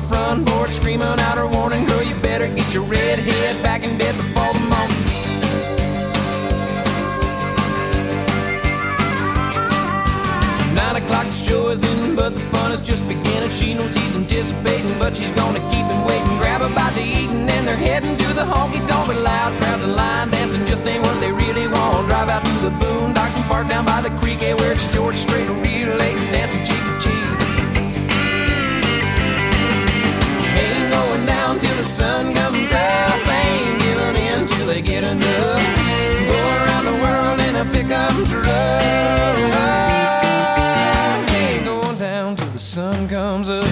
front porch screaming out her warning. Girl, you better get your red head back in bed before the morning. 9 o'clock, the show is in, but the fun is just beginning. She knows he's anticipating, but she's gonna keep him waiting. Grab a bite to eat, and then they're heading to the honky-tonk. But loud crowds and line dancing just ain't what they really want. Drive out to the boondocks and park down by the creek, where it's George Strait, relate and dancing cheek to cheek. Ain't going down till the sun comes up. Ain't giving in till they get enough. Go around the world in a pickup truck. The sun comes up.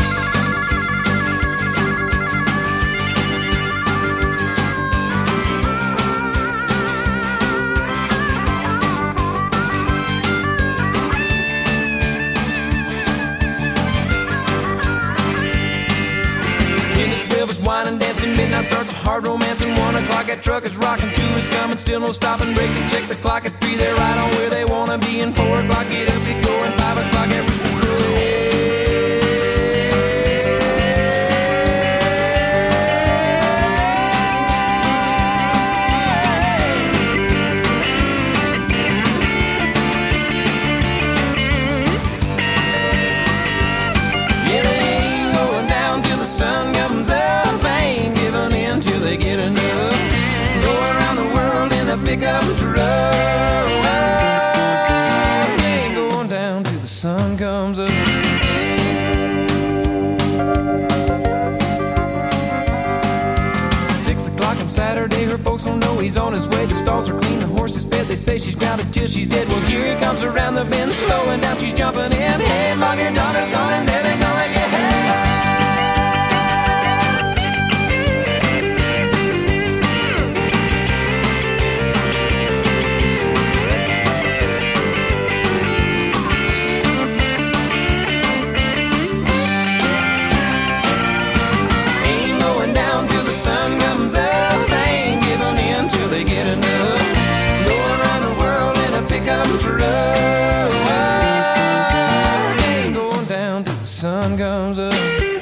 Wine dancing, midnight starts a hard romance, and 1 o'clock that truck is rocking. 2 is coming, still no stopping, break to check the clock. At 3 they're right on where they wanna be, and 4 o'clock get up, get going. 5 o'clock that rooster's crowing. Yeah, they ain't going down till the sun comes up. Till they get enough. Go around the world in a pickup truck. Ain't going down till the sun comes up. 6 o'clock on Saturday, her folks don't know he's on his way. The stalls are clean, the horse is fed. They say she's grounded till she's dead. Well, here he comes around the bend, slowing down, she's jumping in. Hey, mom, your daughter's gone, and there they're gonna get hey. Sun comes up, ain't giving in till they get enough. Go around the world in a pickup truck. Ain't going down till the sun comes up.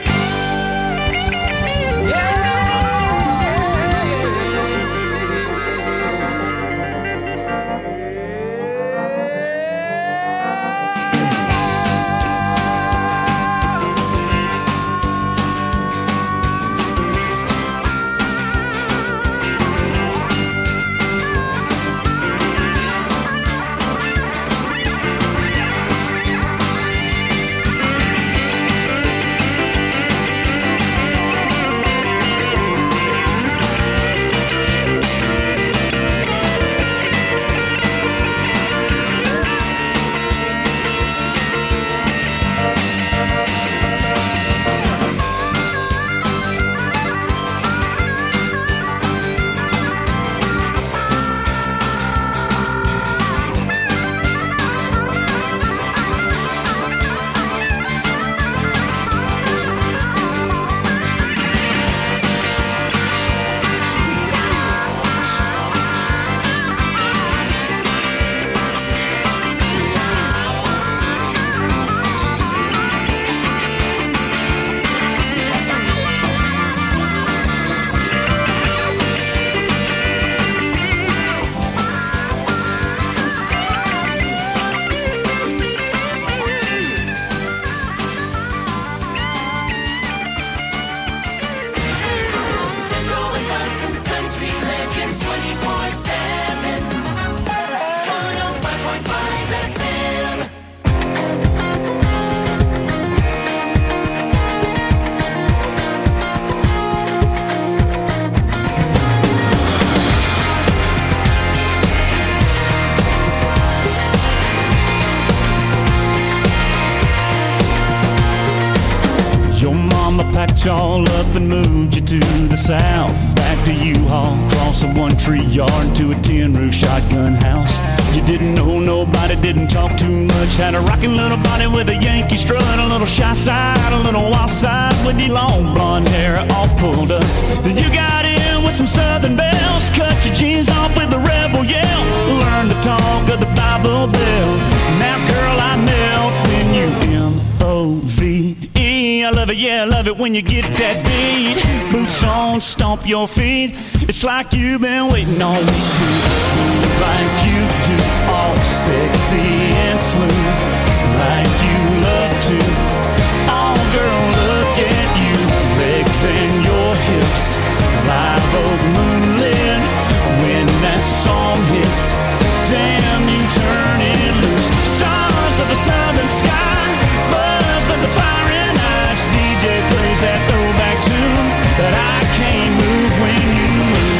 packed y'all up and moved you to the south. Back to U-Haul, across a one-tree yard to a tin-roof shotgun house. You didn't know nobody, didn't talk too much. Had a rockin' little body with a Yankee strut, a little shy side, a little wild side, with your long blonde hair all pulled up. You got in with some southern bells, cut your jeans off with a rebel yell. Learn to talk of the Bible Belt. Now girl, I melt in you, M-O-V-E. I love it, yeah, I love it when you get that beat. Boots on, stomp your feet. It's like you've been waiting on me to move like you do, all sexy and smooth, like you love to. Oh, girl, look at you, legs and your hips, live oak moonlit. When that song hits, damn, you turn it loose. Stars of the southern sky, buzz of the fire and ice. DJ plays that throwback tune that I can't move when you move.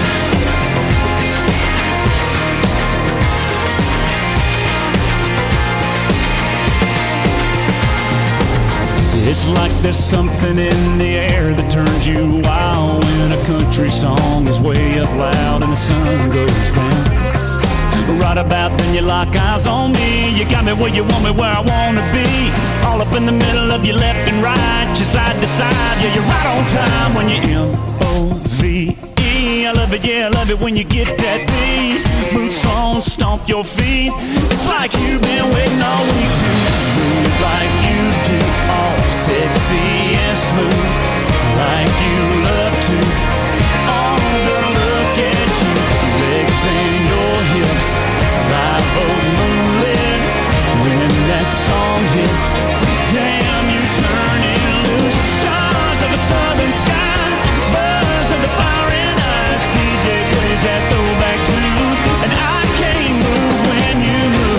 It's like there's something in the air that turns you wild when a country song is way up loud and the sun goes down. Right about then you lock eyes on me. You got me where you want me, where I want to be. All up in the middle of your left and right, your side to side. Yeah, you're right on time when you M-O-V-E. I love it, yeah, I love it when you get that beat. Boots on, stomp your feet. It's like you've been waiting all week to move like you do, all sexy and smooth, like you love to. Oh, girl, look at you, legs and your hips, live oak moonlit. When that song hits, damn, you turn it loose. Stars of a southern sky, buzz of the fire and ice. DJ plays that throwback tune, and I can't move when you move.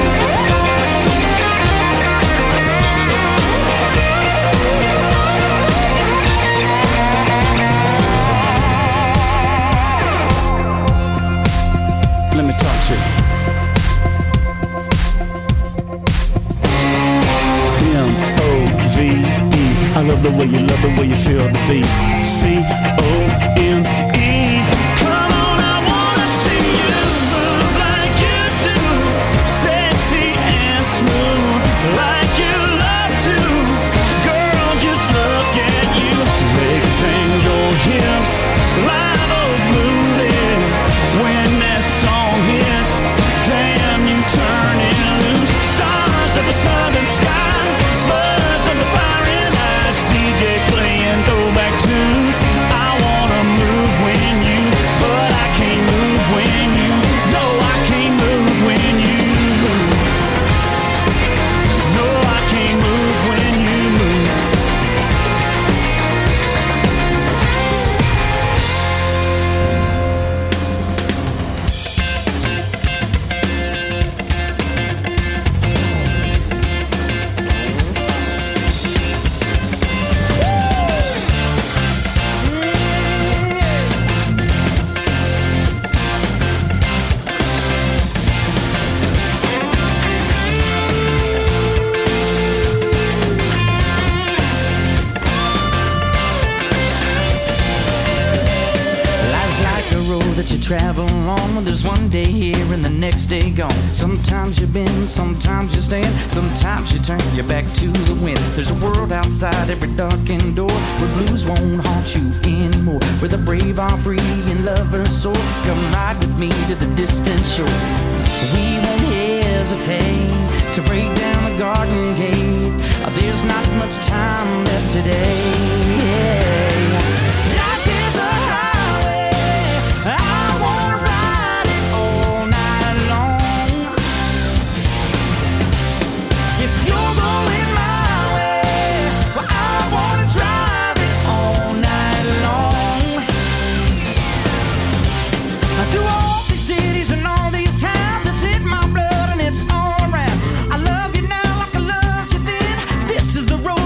Let me talk to you. M-O-V-E. I love the way you feel the beat. C-O-M-E. Come on, I wanna see you move like you do, sexy and smooth, like you love to. Girl, just look at you, legs and your hips, live oak moonlit. When that song hits, damn, you turn it loose. Stars of the southern sky, buzz of the fire and ice. DJ playing throwback tunes. I wanna move when you, but I can't move when you. No, I can't move when you move. No, I can't move when you move. You travel on, there's one day here and the next day gone. Sometimes you bend, sometimes you stand, sometimes you turn your back to the wind. There's a world outside every darkened door where blues won't haunt you anymore, where the brave are free and lovers soar. Come ride with me to the distant shore. We won't hesitate to break down the garden gate. There's not much time left today. This is the road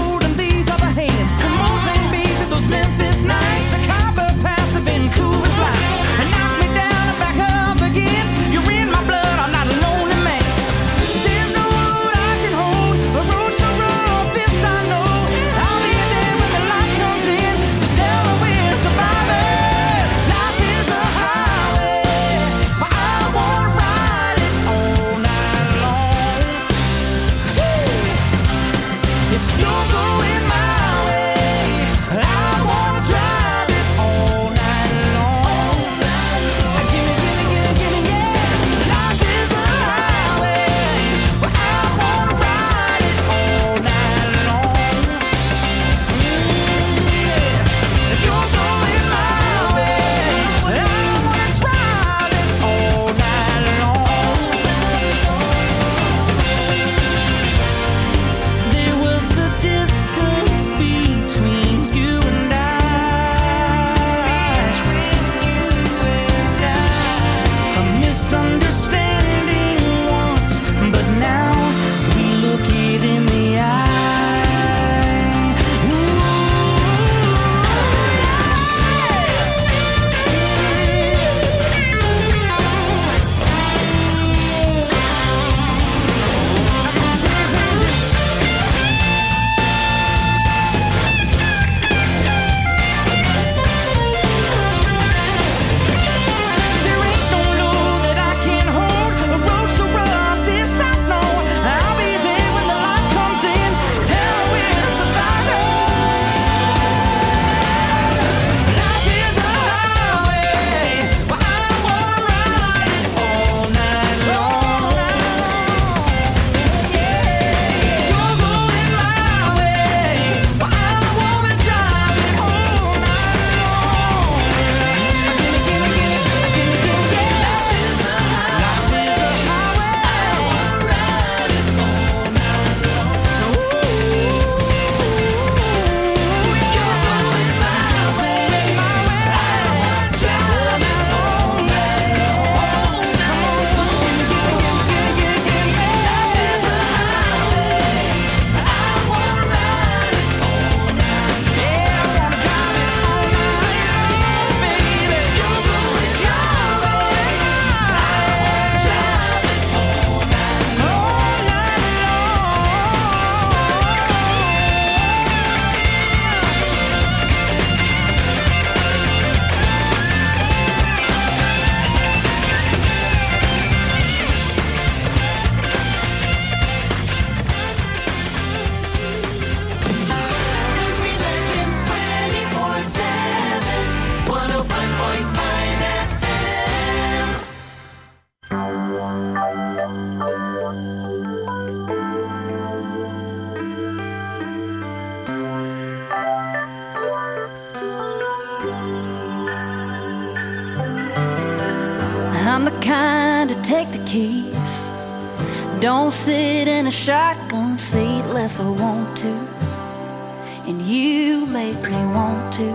kind to take the keys. Don't sit in a shotgun seat unless I want to, and you make me want to.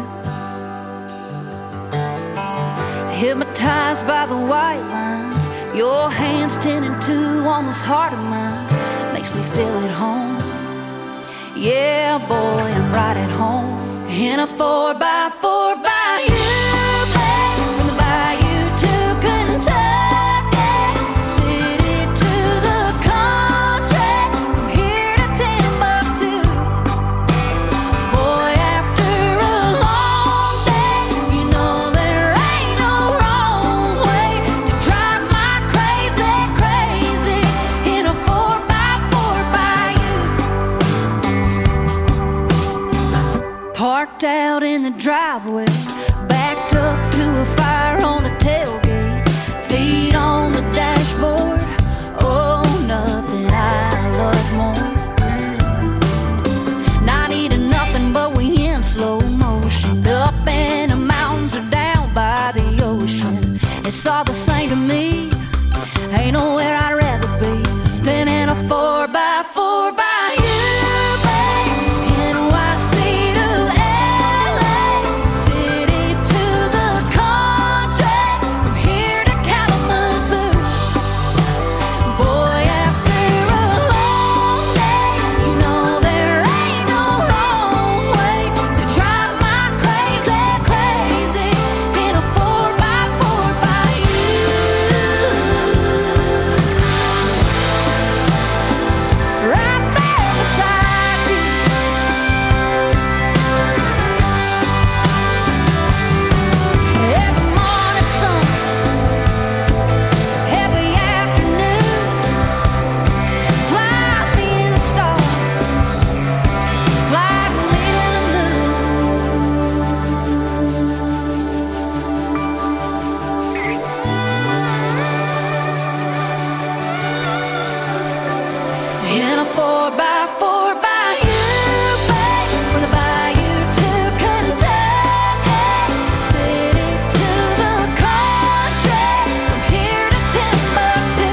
Hypnotized by the white lines, your hands 10 and 2 on this heart of mine, makes me feel at home. Yeah, boy, I'm right at home in a 4x4 by you, babe, from the bayou to Kentucky, city to the country, from here to Timbuktu. Boy, after a long day, you know there ain't no wrong way to drive my crazy, crazy in a 4x4 by you. Parked out in the driveway, backed up to a fire on the tailgate, feet on the dashboard. Oh, nothing I love more. Not eating nothing, but we in slow motion, up in the mountains or down by the ocean. It's all the same to me. Ain't nowhere I'd rather be than in a 4x4 by you, babe. NYC to LA, city to the country, from here to Kalamazoo. Boy, after a long day, you know there ain't no wrong way to drive my crazy, crazy in a 4x4 by you. Right there beside you. Every morning sun, every afternoon, fly me to the stars, fly me to the moon. In a 4x4 by you, babe, from the bayou to Kentucky, city to the country, from here to Timbuktu.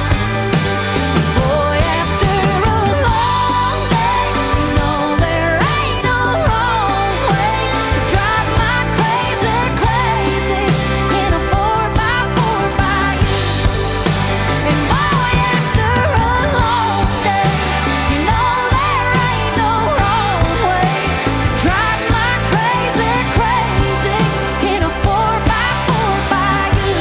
Boy, after a long day, you know there ain't no wrong way to drive my crazy, crazy in a 4x4 by you. And boy, after a long day, you know there ain't no wrong way to drive my crazy, crazy in a 4x4 by you.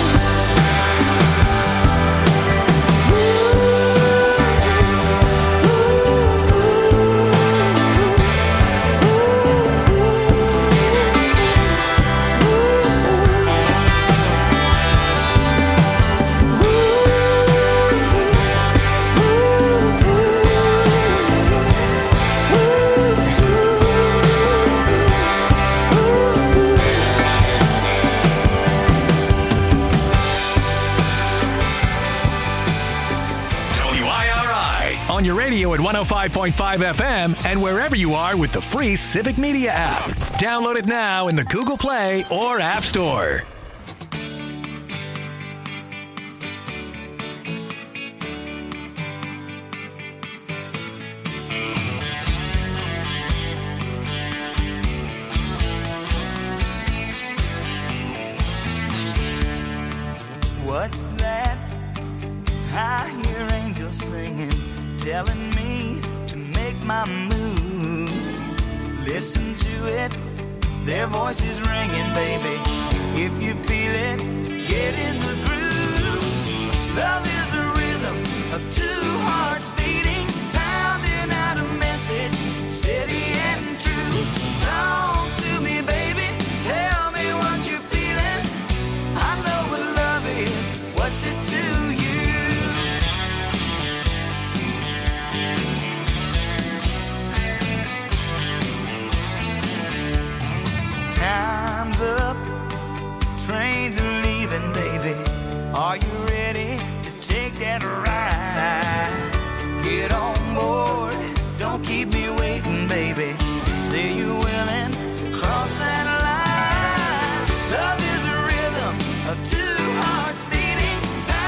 WIRI on your radio at 105.5 FM and wherever you are with the free Civic Media app. Download it now in the Google Play or App Store. What's that? I hear angels singing, telling me to make my move. Listen to it, their voices ringing, baby. If you feel it, get in the groove. Love is a rhythm of two hearts beating, pounding out a message, steady and true. Talk to me, baby, tell me what you're feeling. I know what love is, what's it to you? Time's up, trains are leaving, baby. Are you ready to take that ride? Get on board, don't keep me waiting, baby. Say you're willing to cross that line. Love is a rhythm of two hearts beating,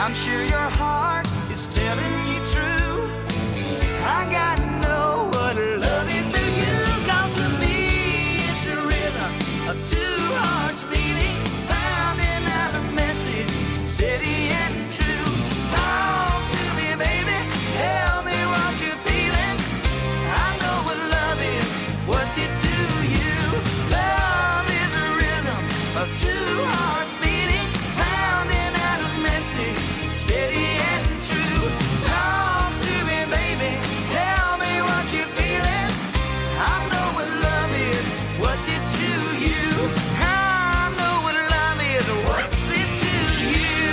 I'm sure your heart is telling you true. I gotta know what love is to you. 'Cause to me it's the rhythm of two hearts beating, pounding out a message steady and true. Talk to me, baby, tell me what you're feeling. I know what love is, what's it to you? Love is a rhythm of two hearts beating, pounding out a message steady and true. Talk to me, baby, tell me what you're feeling. I know what love is, what's it to you? I know what love is, what's it to you?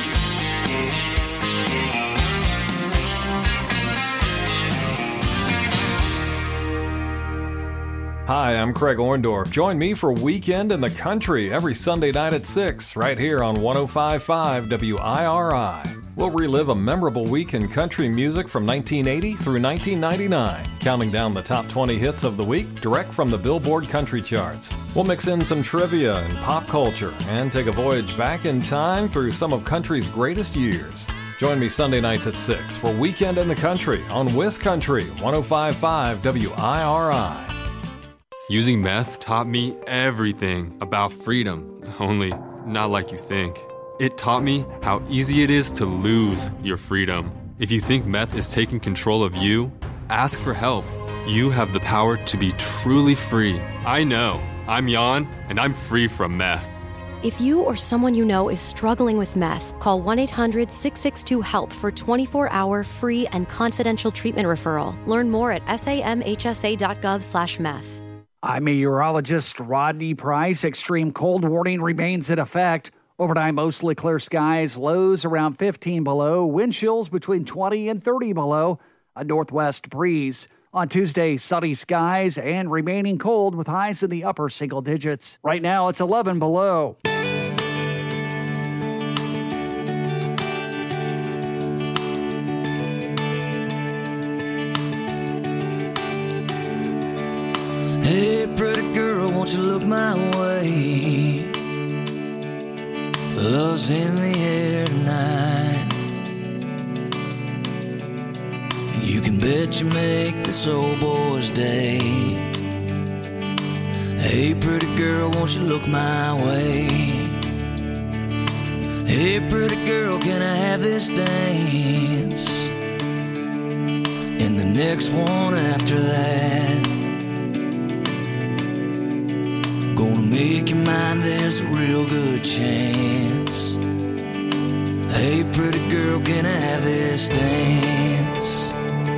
Hi, I'm Craig Orndorff. Join me for Weekend in the Country every Sunday night at 6, right here on 105.5 WIRI. We'll relive a memorable week in country music from 1980 through 1999, counting down the top 20 hits of the week direct from the Billboard Country Charts. We'll mix in some trivia and pop culture and take a voyage back in time through some of country's greatest years. Join me Sunday nights at 6 for Weekend in the Country on WisCountry 105.5 WIRI. Using meth taught me everything about freedom, only not like you think. It taught me how easy it is to lose your freedom. If you think meth is taking control of you, ask for help. You have the power to be truly free. I know. I'm Jan, and I'm free from meth. If you or someone you know is struggling with meth, call 1-800-662-HELP for 24-hour free and confidential treatment referral. Learn more at samhsa.gov/meth. I'm meteorologist Rodney Price. Extreme cold warning remains in effect. Overnight, mostly clear skies, lows around 15 below, wind chills between 20 and 30 below, a northwest breeze. On Tuesday, sunny skies and remaining cold with highs in the upper single digits. Right now, it's 11 below. Hey, pretty girl, won't you look my way? Love's in the air tonight. You can bet you make this old boy's day. Hey, pretty girl, won't you look my way? Hey, pretty girl, can I have this dance? And the next one after that. Gonna make you mine, there's a real good chance. Hey, pretty girl, can I have this dance?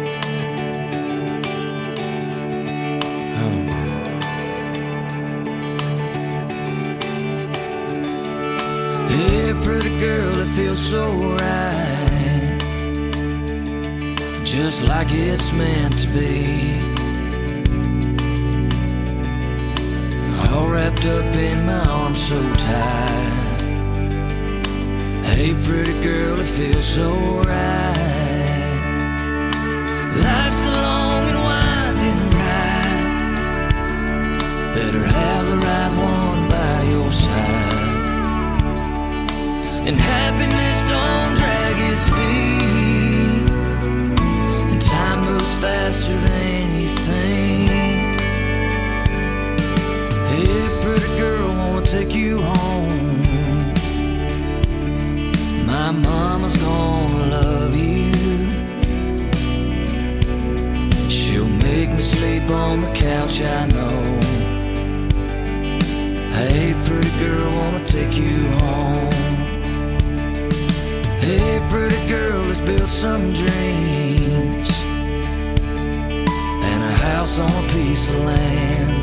Hey, pretty girl, it feels so right, just like it's meant to be. All wrapped up in my arms so tight. Hey, pretty girl, it feels so right. Life's a long and winding ride. Better have the right one by your side. And happiness don't drag its feet. And time moves faster than you think. Hey, pretty girl, wanna take you home. My mama's gonna love you. She'll make me sleep on the couch, I know. Hey, pretty girl, wanna take you home. Hey, pretty girl, let's build some dreams and a house on a piece of land.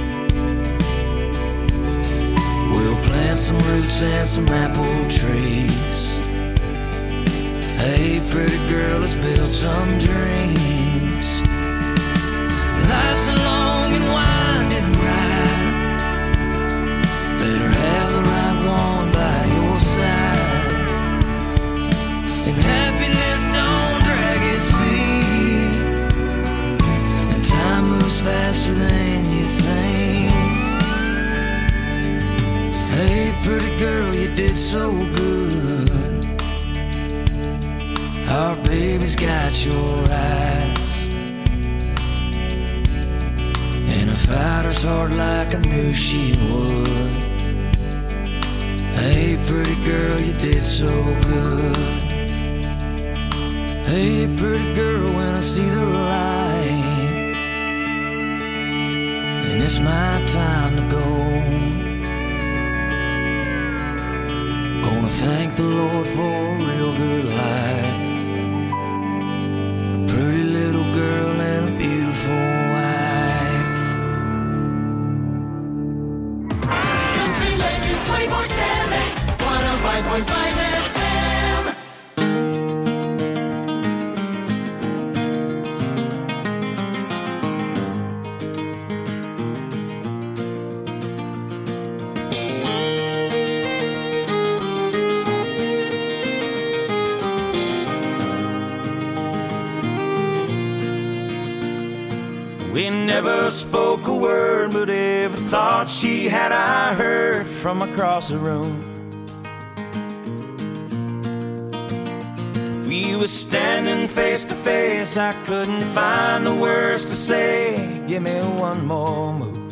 We'll plant some roots and some apple trees. Hey, pretty girl, let's build some dreams. Life's a long and winding ride. Better have the right one by your side. And happiness don't drag its feet. And time moves faster than you think. Hey, pretty girl, you did so good. baby's got your eyes, and a fighter's heart like I knew she would. Hey, pretty girl, you did so good. Hey, pretty girl, when I see the light, and it's my time to go, gonna thank the Lord for a real good life, a pretty little girl and a beautiful wife. Country Legends 24/7, 105.5 FM. We never spoke a word, but every thought she had I heard from across the room. If we were standing face to face, I couldn't find the words to say. Give me one more move.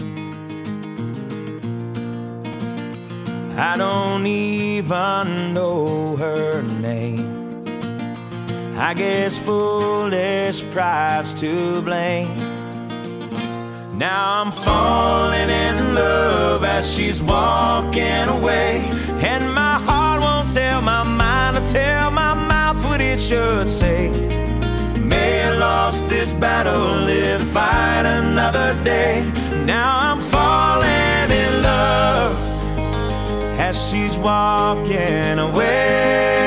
I don't even know her name. I guess foolish pride's to blame. Now I'm falling in love as she's walking away, and my heart won't tell my mind to tell my mouth what it should say. May have lost this battle, live to fight another day. Now I'm falling in love as she's walking away.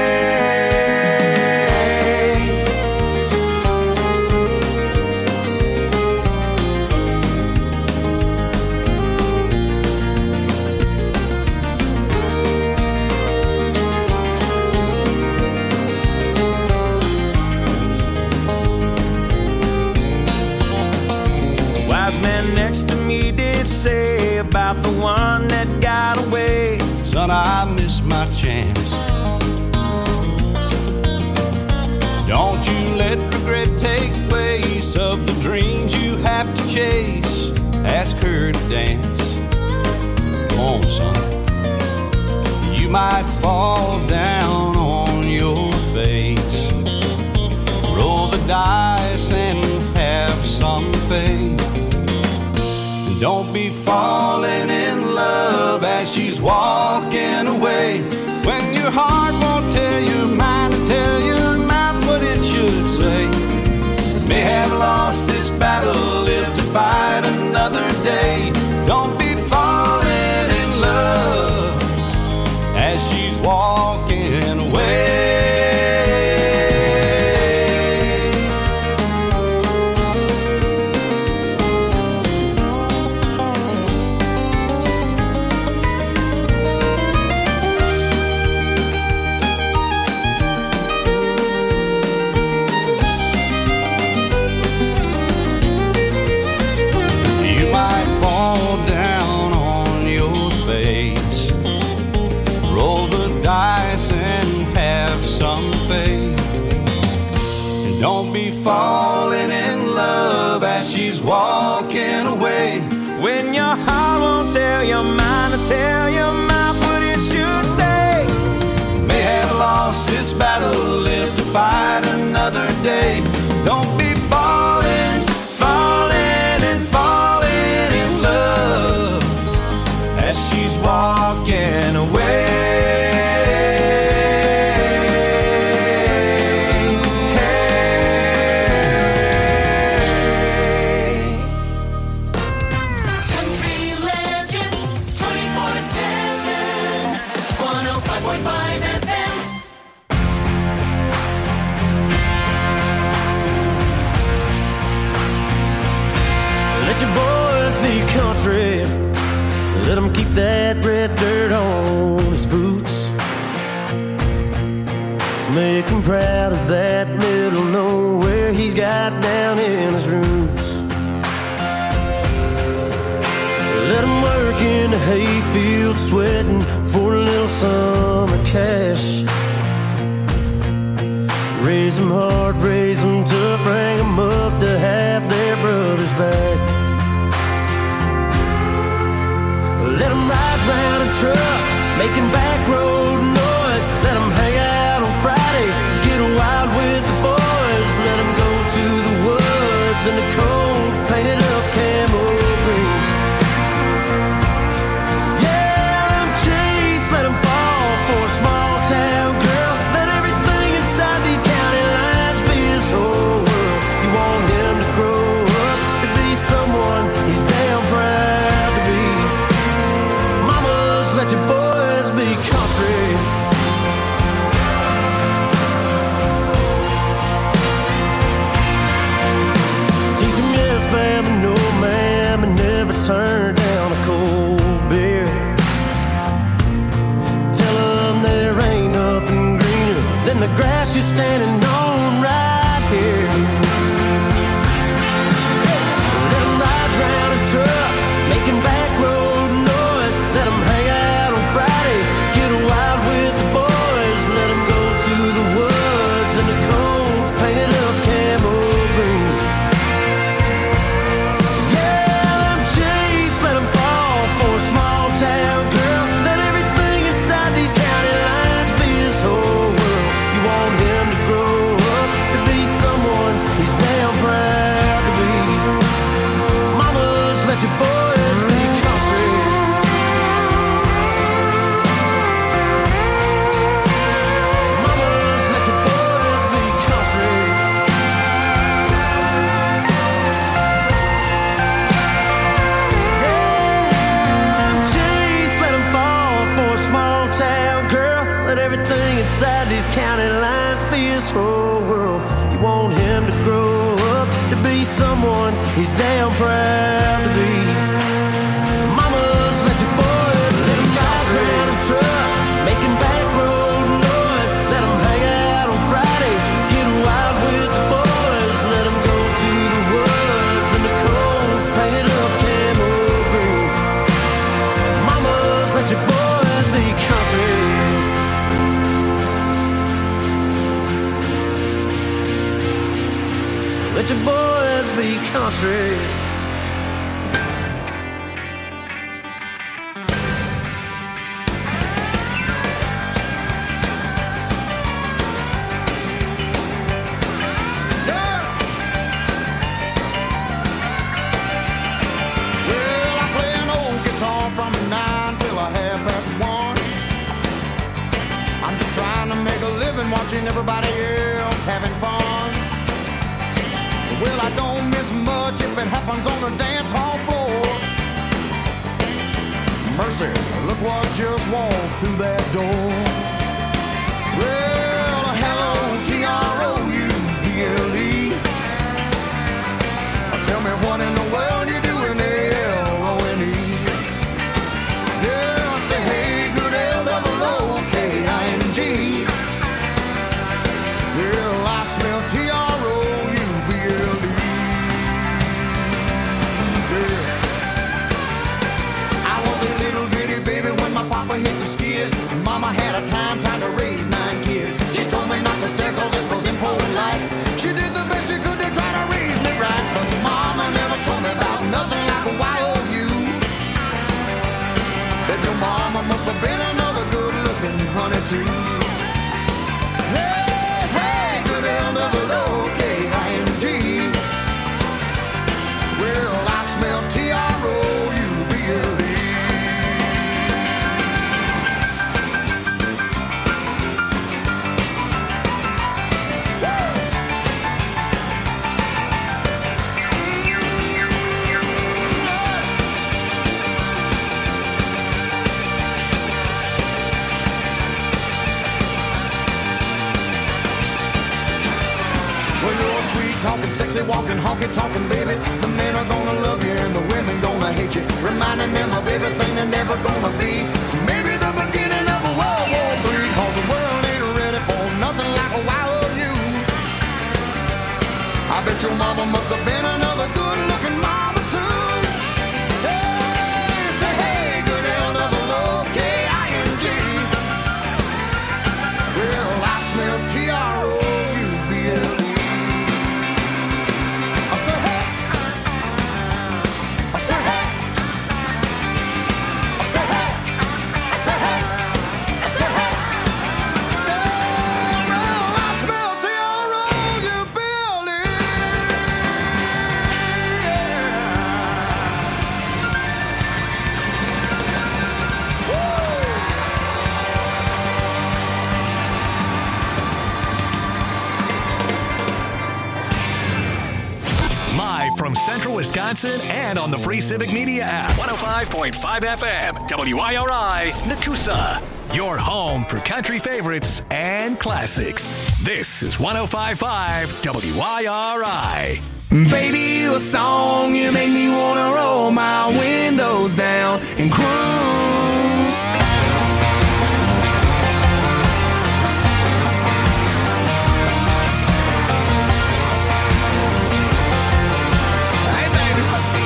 Next to me did say about the one that got away. Son, I missed my chance. Don't you let regret take place of the dreams you have to chase. Ask her to dance. Come on, son. You might fall down on your face. Roll the dice and have some faith. Don't be falling in love as she's walking away, when your heart won't tell your mind to tell your mouth what it should say. May have lost this battle, live to fight another day. Don't be falling in love as she's walking away. Don't be falling in love as she's walking away, when your heart won't tell your mind to tell your mouth what it should say. May have lost this battle, live to fight another day. Don't be falling, falling and falling in love as she's walking away. Let him keep that red dirt on his boots. Make him proud of that middle nowhere he's got down in his roots. Let him work in the hayfield sweating for a little summer cash. Raise them hard, raise them tough, bring them up to have their brothers back. Let them ride round in trucks, making back road noise. Let them hang out on Friday, get wild with the boys. Let them go to the woods in the cold, painted up camo green. Yeah, let them chase, let them fall for a small town girl. Let everything inside these county lines be his whole world. You want him to grow up to be someone he's damn proud to be. Mamas, let your boys be country. Teach them yes, ma'am, and no, ma'am, and never turn down a cold beer. Tell them there ain't nothing greener than the grass you're standing on right here. Let them ride round in trucks, making back road noise. Let them hang out on Friday, get wild with the boys. Let them go to the woods in the cold, painted up camo green. Yeah, let them chase, let them fall for a small town girl. Let everything inside these county lines be his whole world. You want him to grow up to be someone he's damn proud to be. Mamas, let your boys be country. Mamas, let your boys be country. Chase, let him fall for a small town girl. Let everything inside these county lines be his whole world. You want him to grow up to be someone he's damn proud to be. Mamas, let your boys be country. Ride in trucks, making back road noise. Let them hang out on Friday, get wild with the boys. Let them go to the woods in the cold, painted up camo green. Mamas, let your boys be country. Let your boys be country. Well, I play an old guitar from 9 till a 1:30. I'm just trying to make a living watching everybody else having fun. Well, I don't miss much if it happens on the dance hall floor. Mercy, look what just walked through that door. Well, hello, T-R-O-U-B-L-E. Tell me what in the world you doing there, L-O-N-E. Yeah, I say, hey, good L-O-O-K-I-N-G. Well, I smell T-R-O-U-B-L-E. Yeah. I was a little bitty baby when my papa hit the skids. Mama had a time trying to raise 9 kids. She told me not to stare cause it was impolite. She did the best she could to try to raise me right. But mama never told me about nothing like a YOU. That your mama must have been another good looking honey too. Hey, hey, good L-O-O-K-I-N-G. Well, I smell T-R-O-U-B-L-E. Talking sexy, walking, honky, talking, baby. The men are gonna love you and the women gonna hate you. Reminding them of everything they're never gonna be. Maybe the beginning of a World War III. Cause the world ain't ready for nothing like a YOU. I bet your mama must have been another good looking mama too. Hey, say hey, good L-O-O-K-I-N-G. Well, I smell T-R-O-U. Wisconsin, and on the free Civic Media app. 105.5 FM, WIRI, Nakusa. Your home for country favorites and classics. This is 105.5 WIRI. Baby, you a song, you make me wanna roll my windows down and cruise. Hey, baby.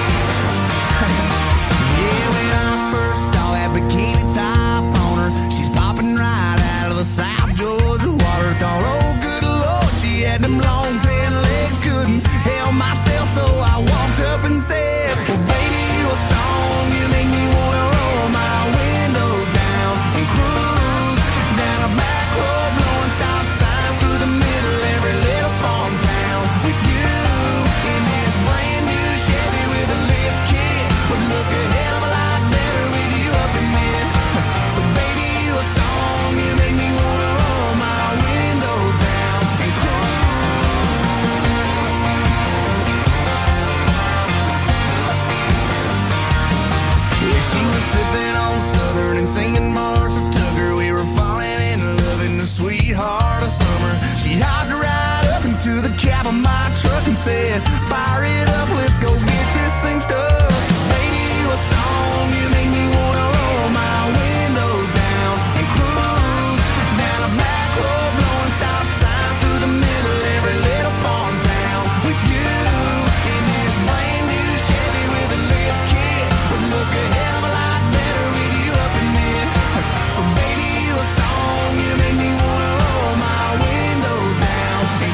Yeah, when I first saw that bikini top on her, she's popping right out of the South Georgia water. Thought, oh, good Lord, she had them long tan legs, couldn't help myself, so I walked up and said, well, baby, you a song, you make me wanna roll my windows down and cruise down a back road, blowing stop signs through the middle every little farm town with you in this brand new Chevy with a lift kit. Would look a hell of a lot better with you up in it. So baby, you a song, you make me wanna roll my windows down and cruise. She was sipping on Southern and singing Marshall Tucker. We were falling in love in the sweetheart of summer. She hopped right up into the cab of my truck and said, fire it up, let's go get this thing stuck. Baby, you a song, you make me wanna roll my windows down and cruise down a back road, blowing stop signs through the middle every little farm town with you in this brand new Chevy with a lift kit. Would look a hell of a lot better with you up in it. So baby, you a song, you make me wanna roll my windows down and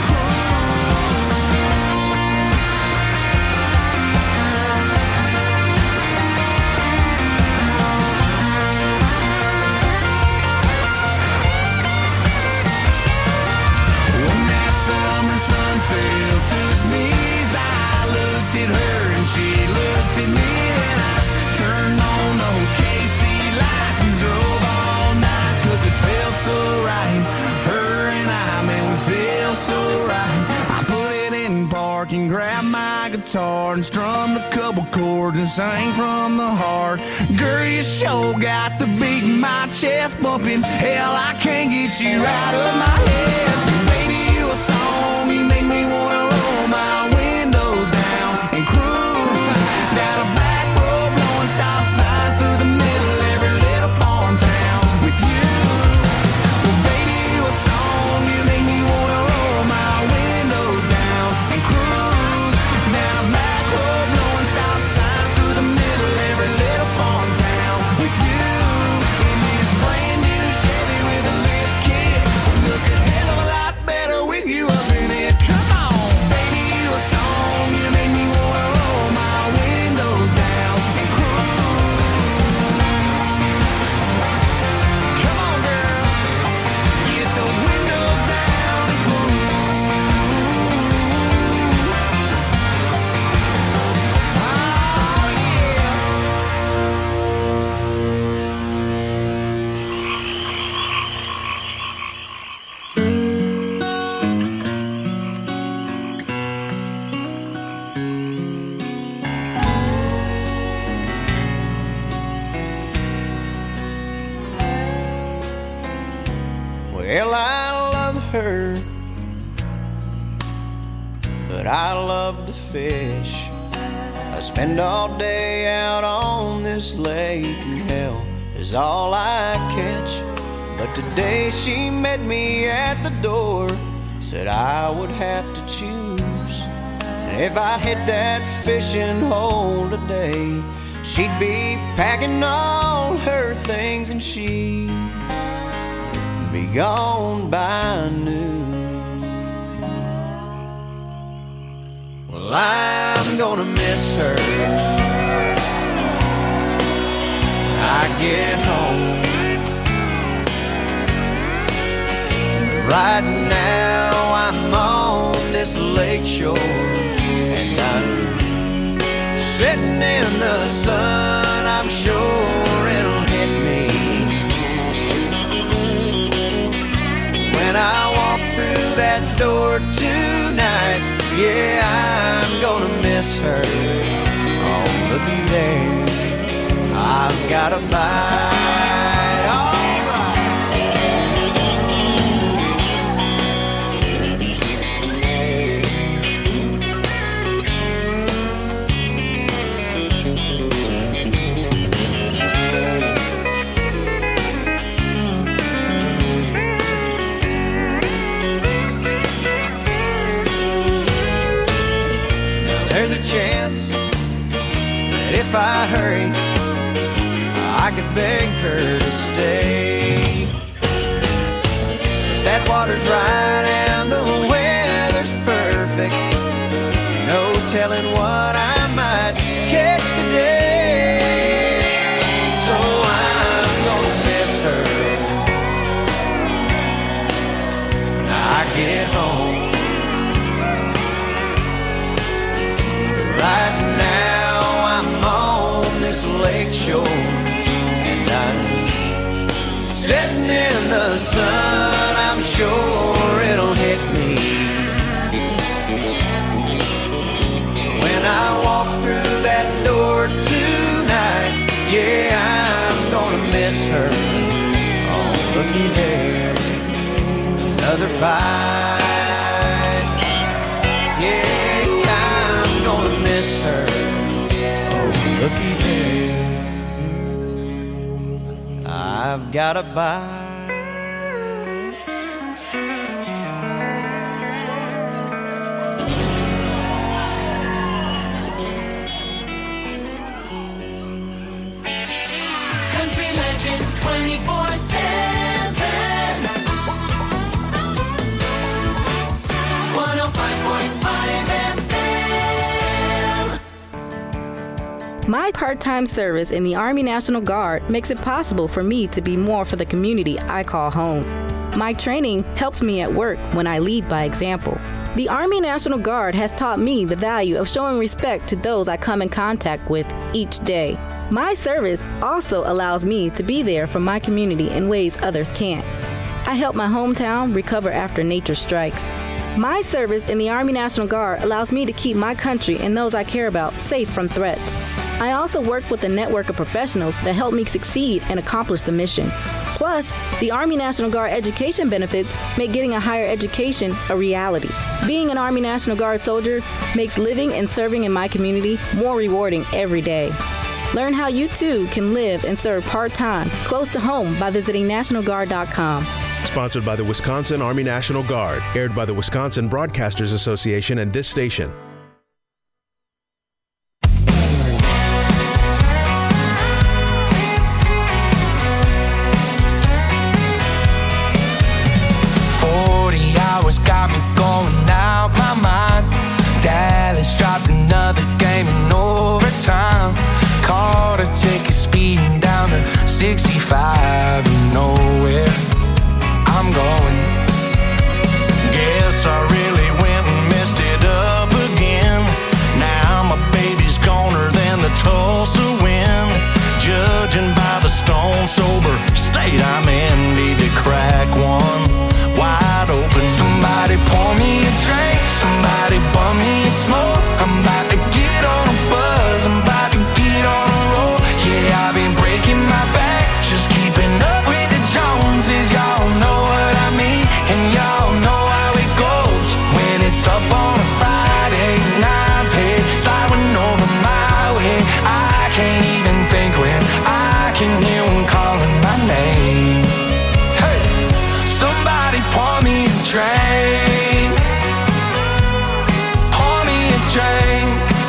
when that summer sun fell to his knees, I looked at her and she looked at me, and I turned on those KC lights and drove all night, 'cause it felt so right. Her and I, man, we feel so right. I put it in park and grabbed my guitar and strummed a couple chords and sang from the heart. Girl, you sure got the beat in my chest bumping. Hell, I can't get you out of my head. Baby, you a song, you make me wanna roll my windows down and cruise down a back road, blowing stop signs through the middle every little farm town with you. Well, baby, you a song, you make me wanna roll my windows down and cruise down a back road, blowing stop signs through the middle every little farm town with you in this brand new Chevy with a lift kit. Look a hell of a lot better with you up in it. Come on, baby, you a song, you make me wanna roll my windows down and cruise. Come on, girl, get those windows down and cruise. Oh, yeah. Well, I love her, but I love to fish. I spend all day out on this lake, and hell is all I catch. But today she met me at the door, said I would have to choose. And if I hit that fishing hole today, she'd be packing all her things and she'd be gone by noon. Well, I'm gonna miss her when I get home. Right now I'm on this lake shore, and I'm sitting in the sun. I'm sure it'll hit me when I walk through that door tonight. Yeah, I'm gonna miss her. I've got a bite. All there's a chance that if I hurry, I could beg her to stay. That water's right and the weather's perfect. No telling what I might catch today. So I'm gonna miss her when I get home. Right now I'm on this lake shore, and I'm sitting in the sun. I'm sure it'll hit me when I walk through that door tonight. Yeah, I'm gonna miss her. Oh, looky there, another bite. Yeah, I'm gonna miss her. Oh, looky there, I've got a bite. Country Legends 24/7. 105.5 FM. My part-time service in the Army National Guard makes it possible for me to be more for the community I call home. My training helps me at work when I lead by example. The Army National Guard has taught me the value of showing respect to those I come in contact with each day. My service also allows me to be there for my community in ways others can't. I help my hometown recover after nature strikes. My service in the Army National Guard allows me to keep my country and those I care about safe from threats. I also work with a network of professionals that help me succeed and accomplish the mission. Plus, the Army National Guard education benefits make getting a higher education a reality. Being an Army National Guard soldier makes living and serving in my community more rewarding every day. Learn how you too can live and serve part-time close to home by visiting NationalGuard.com. Sponsored by the Wisconsin Army National Guard. Aired by the Wisconsin Broadcasters Association and this station. Got me going out my mind. Dallas dropped another game in overtime. Caught a ticket speeding down to 65 and nowhere I'm going. Guess I really went and messed it up again. Now my baby's goner than the Tulsa wind. Judging by the stone sober state I'm in, need to crack one wide open. Somebody pour me a drink, somebody bum me a smoke. I'm about to get on a buzz, I'm about to get on a roll. Yeah, I've been breaking my back, just keeping up with the Joneses. Y'all know what I mean, and y'all know how it goes. When it's up on a Friday night, pay sliding over my way. I can't even think when I can hear one calling my name. Hey, somebody pour me a drink, pour me a drink.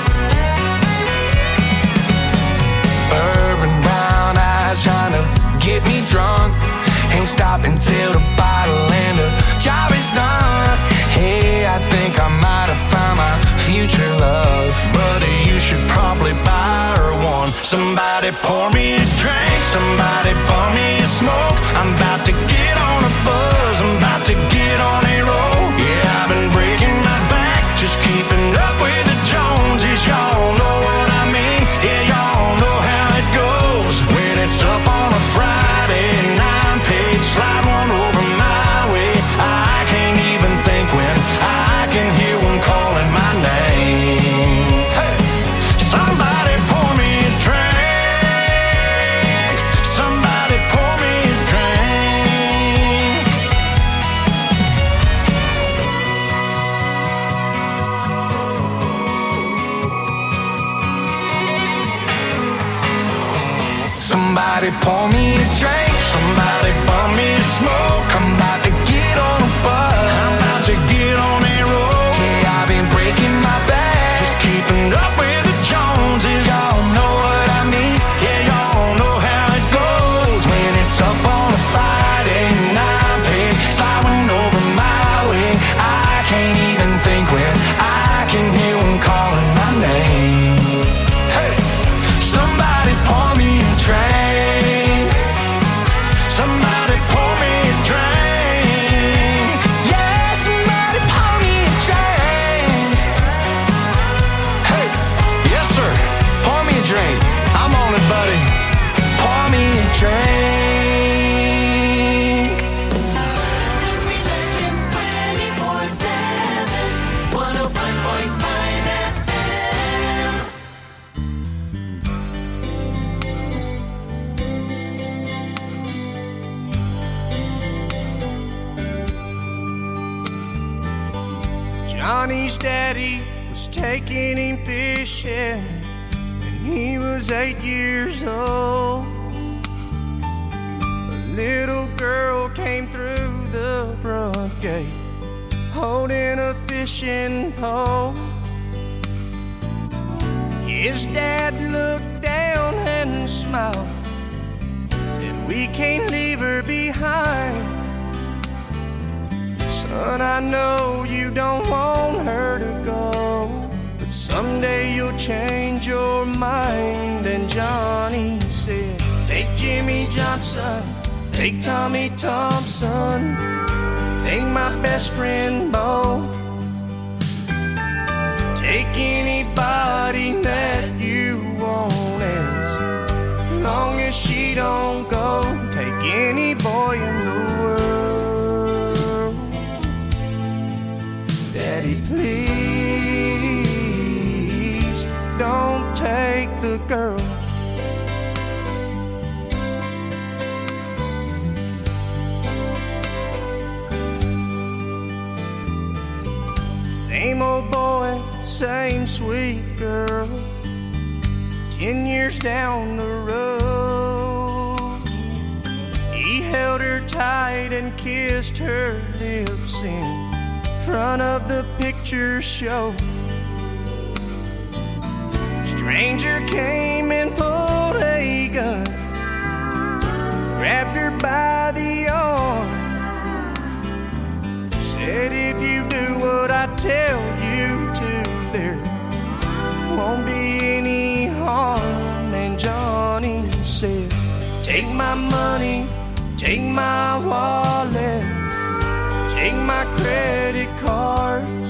Urban brown eyes trying to get me drunk. Ain't stopping till the bottle and the job is done. Hey, I think I might have found my future love. Buddy, you should probably buy her one. Somebody pour me a drink, somebody bum me a smoke. I'm about to get on a buzz, I'm about to get on a roll. Yeah, I've been breaking my back, just keeping up with the Joneses. Y'all know what I mean, yeah, y'all know how it goes. When it's up on a Friday night, page slide one over my way. I can't even think when I can hear one calling my name. Hey, somebody pour me a drink. Somebody pour me a drink, somebody bum me a smoke. I'm about to get on a bus, I'm about to get on that road. Yeah, I've been breaking my back, just keeping up with the Joneses. Y'all know what I mean, yeah, y'all know how it goes. When it's up on a Friday night, pig sliding over my way, I can't even think when I can hear them calling my name. Hey, somebody pour me a drink, somebody pour me a drink. Yeah, somebody pour me a drink. Hey, yes sir, pour me a drink. I'm on it, buddy. Pour me a drink. Country Legends 24/7, 105.5 FM. Johnny's daddy was taking him fishing when he was 8 years old. A little girl came through the front gate holding a fishing pole. His dad looked down and smiled, said, "We can't leave her behind. Son, I know you don't want her to go, but someday you'll change your mind." And Johnny said, "Take Jimmy Johnson, take Tommy Thompson, take my best friend Bo, take anybody that you want, as long as she don't go. Take any boy in the world. Daddy, please don't take the girl." Same old boy, same sweet girl, 10 years down the road. He held her tight and kissed her lips in front of the picture show. Stranger came and pulled a gun, grabbed her by the arm, said, "If you do what I tell you to, there won't be any harm." And Johnny said, "Take my money, take my wallet, take my credit cards.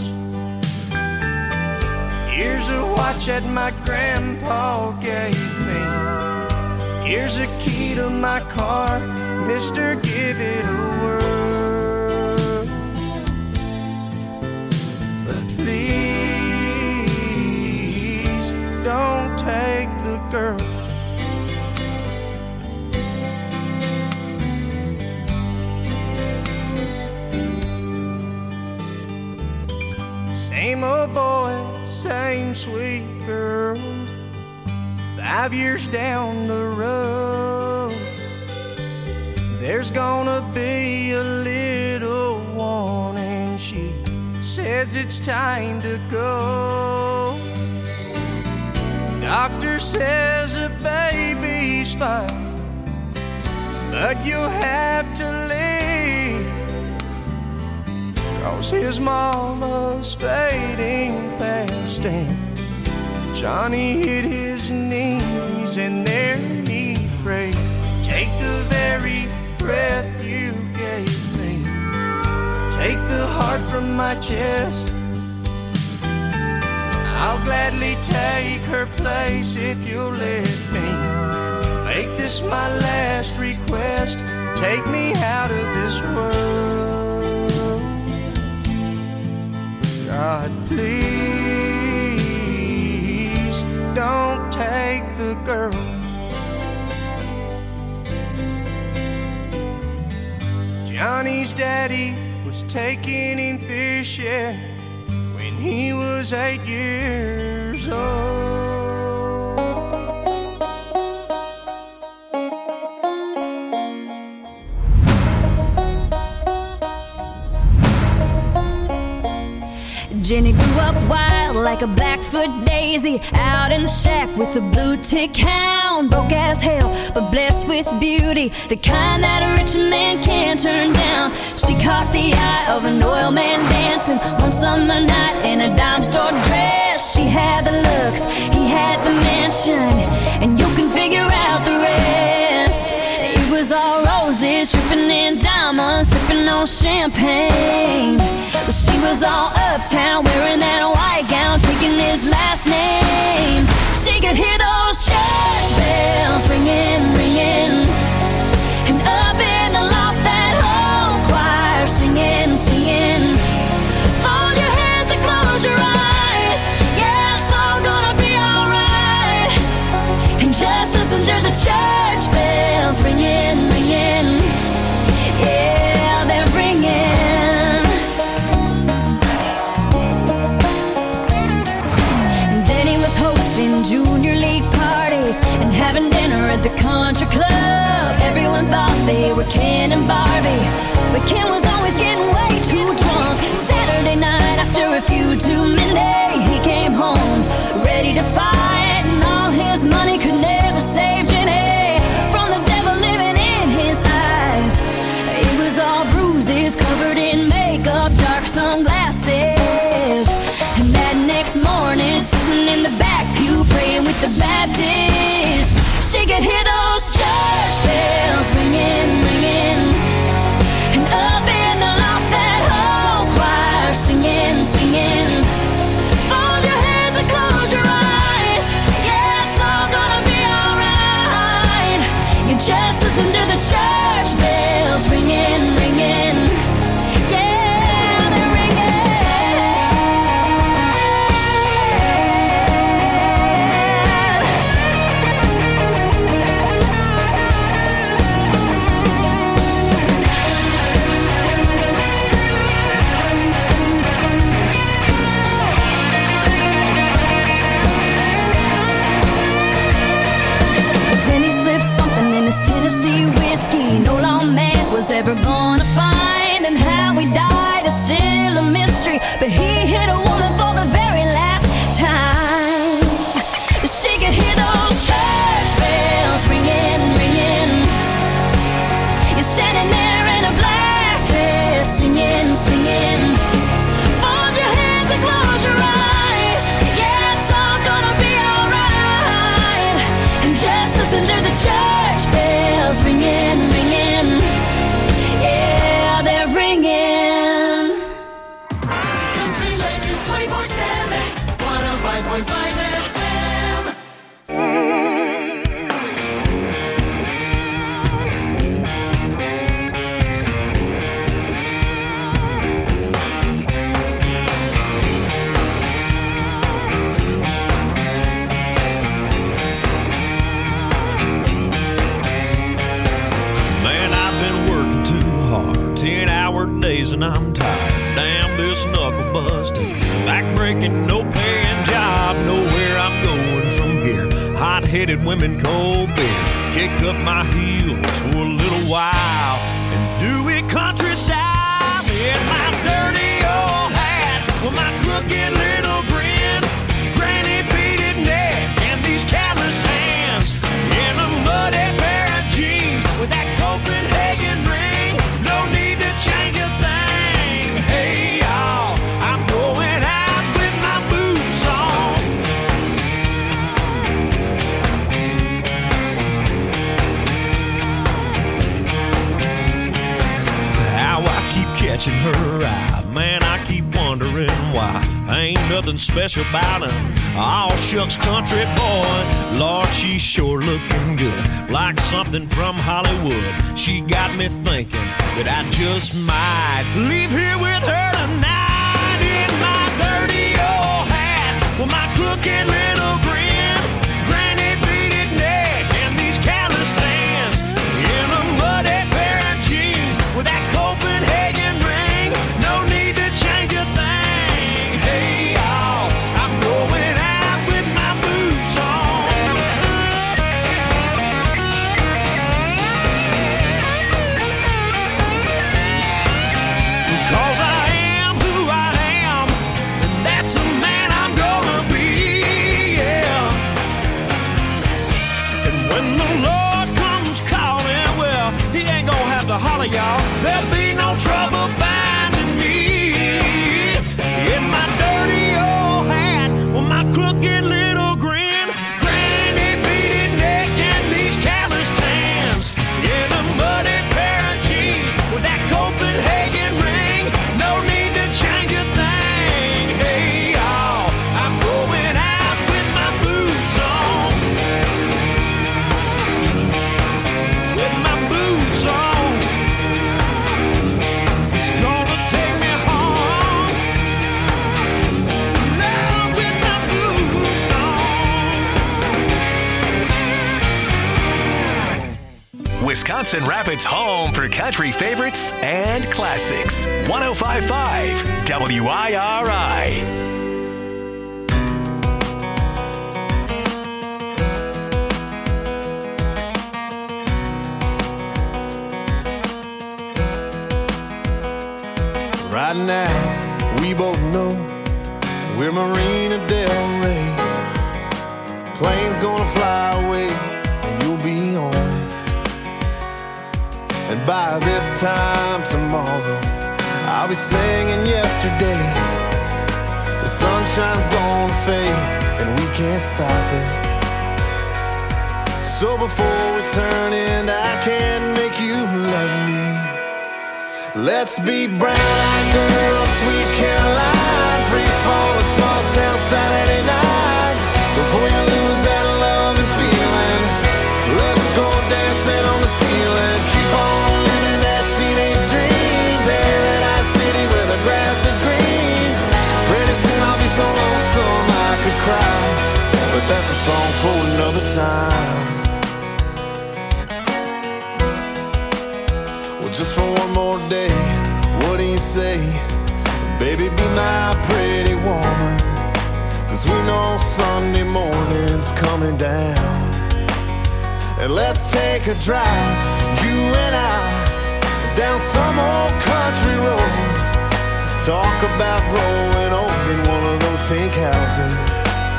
Here's a watch that my grandpa gave me. Here's a key to my car. Mister, give it a whirl. But please don't take the girl." Same old boy, same sweet girl, 5 years down the road. There's gonna be a little one, and she says it's time to go. Doctor says the baby's fine, but you'll have to leave, 'cause his mama's fading fast. And Johnny hit his knees, and there he prayed, "Take the very breath you gave me, take the heart from my chest. I'll gladly take her place if you'll let me. Make this my last request, take me out of this world. God, please don't take the girl." Johnny's daddy was taking him fishing when he was 8 years old. Jenny grew up wild like a Blackfoot daisy, out in the shack with a blue tick hound. Broke as hell, but blessed with beauty, the kind that a rich man can't turn down. She caught the eye of an oil man dancing one summer night in a dime store dress. She had the looks, he had the mansion, and you can figure out the rest. It was all roses, dripping in diamonds, sipping on champagne. But she was all uptown, wearing that white gown, taking his last name. She could hear those church bells ringing, ringing, and up in the loft that whole choir singing, singing. Fold your hands and close your eyes, yeah, it's all gonna be alright. And just listen to the church bells ringing, ringing, yeah, they're ringing. Junior league parties and having dinner at the country club. Everyone thought they were Ken and Barbie, but Ken was always getting way too drunk. Saturday night after a few too many, he came home ready to fight, and all his money could never save Jenny from the devil living in his eyes. It was all bruises, covered in makeup, dark sunglasses. And that next morning, sitting in the back pew, praying with the Baptists, she could hear those church bells ringing, ringing, and up in the loft that whole choir singing, singing. Fold your hands and close your eyes, yeah, it's all gonna be alright. You just listen to the church bells ringing, ringing, yeah, they're ringing. Tennessee whiskey no lawman was ever gonna find, and how he died is still a mystery, but he hit a woman for the very last time. She could hear those church bells ringing, ringing. You're standing there in a black dress, singing, singing. Fold your hands and close your eyes, yeah, it's all gonna be alright. And just listen to the church bells ringing, ringing, yeah, they're ringing. Country Legends 24/7, 105.5 FM. Man, I've been working too hard, 10-hour days and I'm tired. Damn this knuckle busting, back breaking, no paying job. Nowhere I'm going from here. Hot-headed women, cold beer. Kick up my heels for a little while and do it country style. In my dirty old hat, with my crooked little grin, granny beaded neck and these calloused hands, in a muddy pair of jeans with that Copenhagen ring. No need to change a thing. Hey y'all, I'm going out with my boots on. How I keep catching her eye, man, I keep wondering why. Ain't nothing special about her, all shucks country boy. Lord, she's sure looking good, like something from Hollywood. She got me thinking that I just might leave here with her tonight. In my dirty old hat, with my crooked little grin, granny beaded neck and these calloused hands, in a muddy pair of jeans with that Copenhagen ring. No need to change a thing. Hey y'all, I'm going out with my boots on. Because I am who I am, and of y'all, there'll be no trouble finding me. In my dirty old hat, with my crooked little grin, granny beaded neck and these callous hands. In a muddy pair of jeans with that Copenhagen ring, no need to change a thing. Hey y'all, I'm going out with my boots on. With my boots on. It's gonna take me home. Now with my boots on. Wisconsin Rapids' home for country favorites and classics. 105.5 WIRI. Right now, we both know we're Marina Del Rey. Plane's gonna fly away, and you'll be on it. And by this time tomorrow, I'll be singing yesterday. The sunshine's gonna fade, and we can't stop it. So before we turn in, I can't make you love me. Let's be brown-eyed girls, sweet Caroline, free fall, small town Saturday night. Before you lose that love and feeling, let's go dancing on the ceiling. Keep on living that teenage dream. Paradise City where the grass is green. Pretty soon I'll be so lonesome I could cry, but that's a song for another time. Well, just for one more day, what do you say? Baby, be my pretty woman, 'cause we know Sunday morning's coming down. And let's take a drive, you and I, down some old country road. Talk about growing old in one of those pink houses.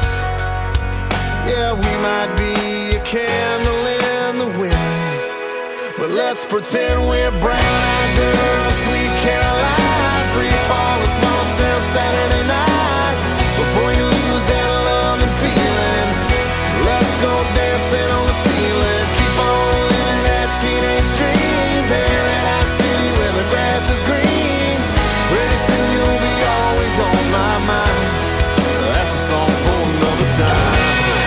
Yeah, we might be a candle in the wind, but let's pretend we're brown-eyed girls, sweet Caroline, free fall, a small town Saturday night. Before you lose that love and feeling, let's go dancing on the ceiling. Keep on living that teenage dream. Paradise City where the grass is green. Pretty soon you'll be always on my mind. That's a song for another time.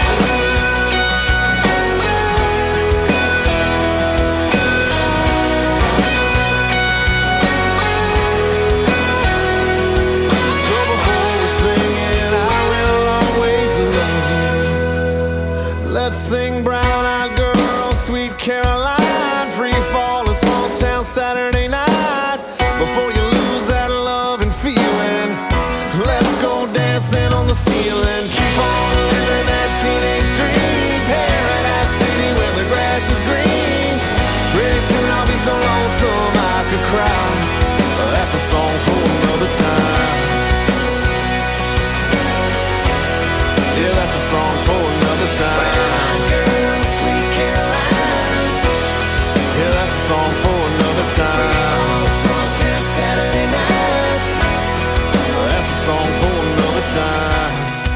Let's sing brown-eyed girl, sweet Caroline, free fall, a small town Saturday night. Before you lose that love and feeling, let's go dancing on the ceiling. Keep on living that teenage dream. Paradise City where the grass is green. Pretty soon I'll be so lonesome I could cry. That's a song for another time. Yeah, that's a song for another time. Song for another time. Small town Saturday night. That's a song for another time.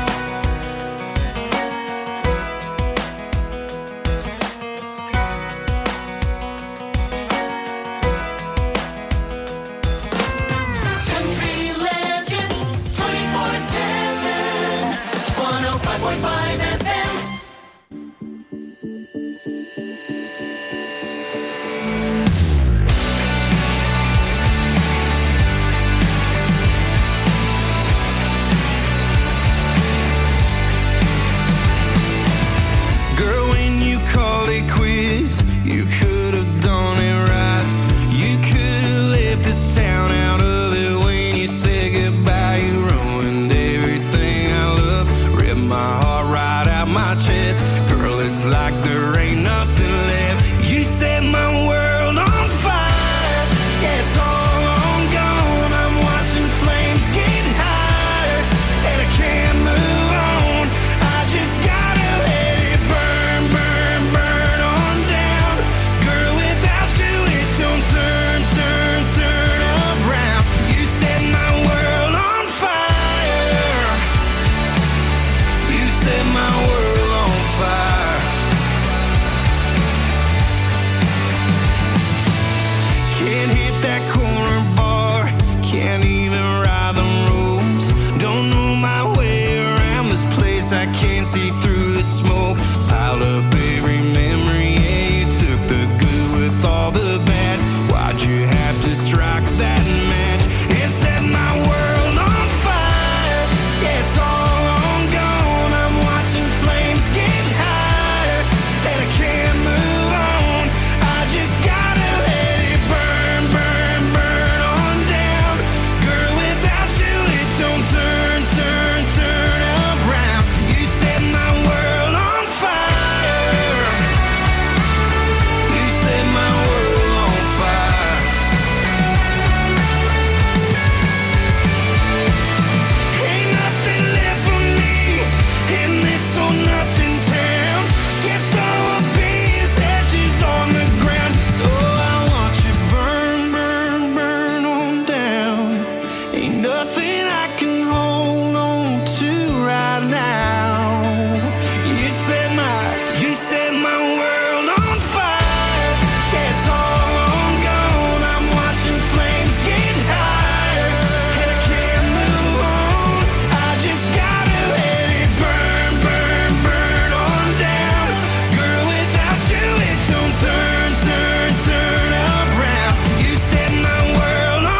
Country legends 24/7. 105.5 FM. see through the smoke.